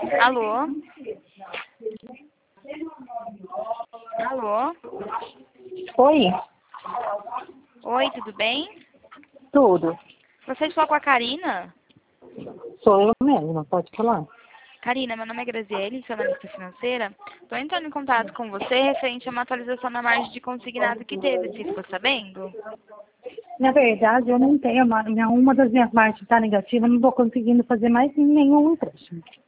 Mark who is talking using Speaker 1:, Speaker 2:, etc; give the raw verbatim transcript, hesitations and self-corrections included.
Speaker 1: Alô? Alô?
Speaker 2: Oi,
Speaker 1: Oi, tudo bem?
Speaker 2: tudo.
Speaker 1: Você falou com a Karina?
Speaker 2: Sou eu mesma, pode falar.
Speaker 1: Karina, meu nome é Graziele, sou analista financeira. Estou entrando em contato com você referente a uma atualização na margem de consignado que teve, você ficou sabendo?
Speaker 2: Na verdade, eu não tenho, ma- minha- uma das minhas margens está negativa, eu não estou conseguindo fazer mais nenhum empréstimo.